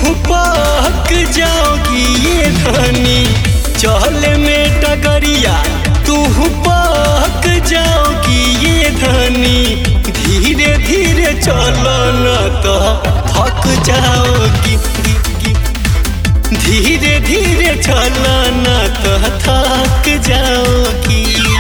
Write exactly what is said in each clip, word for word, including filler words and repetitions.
पक जाओगी ये धनी, चल में डगरिया तू पक जाओगी ये धनी, धीरे धीरे चलो न तो थक जाओगी, धीरे धीरे चलो न तो थक जाओगी।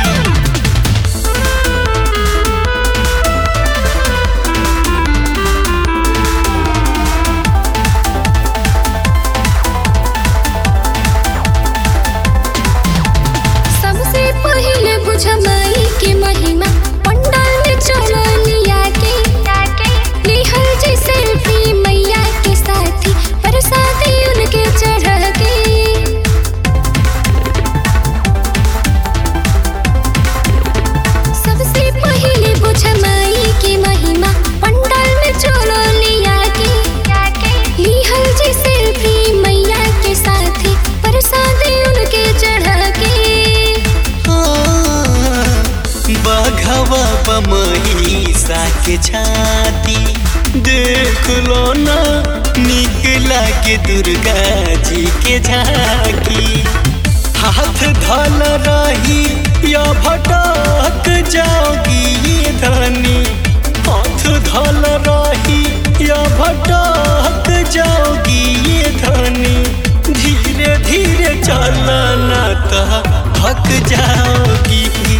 माई के महिमा पंडाल में चलो लिया के, लिहल जी सेल्फी मैया के साथी प्रसादी उनके चढ़ा के। सबसे पहले बुझ माई के महिमा पंडाल में चलो लिया के, लिहल जी सेल्फी मैया के साथी प्रसादी उनके चढ़ा के। बघवा बमहिषा के छाती देख लो ना, निकला के दुर्गा जी के झांकी, हाथ धल रही या भटक जाओगी ये धनी, हाथ धल रही या भटक जाओगी ये धनी, धीरे धीरे चलना तो थक जाओगी,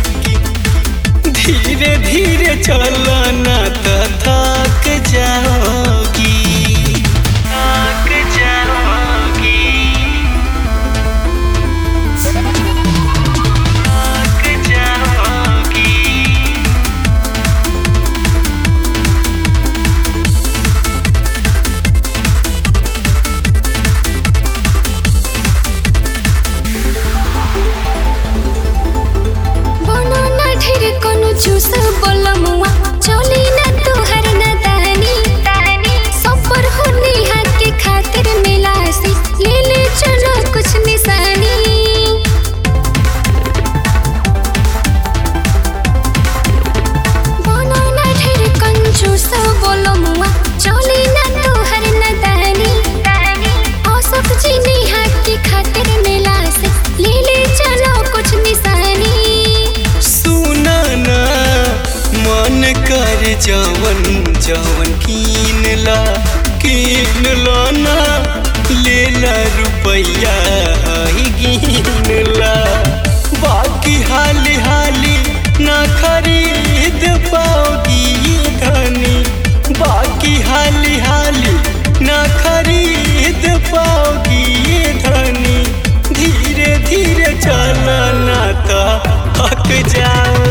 धीरे धीरे चलो न तो थक जाओगी, थक जाओगी, थक जाओगी। चूस बोलमुआ चोली न तुहर न दानी, सफर हो नेहा के खातिर मिलासी, ले ले चलो कुछ निशानी। बोलो न ढेर कंजूस बोलमुआ चोली न तुहर न दानी, औसफ जी नेहा के खातिर मिलासी, ले ले चलो कुछ निशानी। मन कर जवन जवन कीन ला कीन ला ना, ले ला रुपया ही गिन ला, बाकी हाली हाली ना खरीद पाओगी ये धनी, बाकी हाली हाली ना खरीद पाओगी ये धनी, धीरे धीरे चलना तो थक जाओ।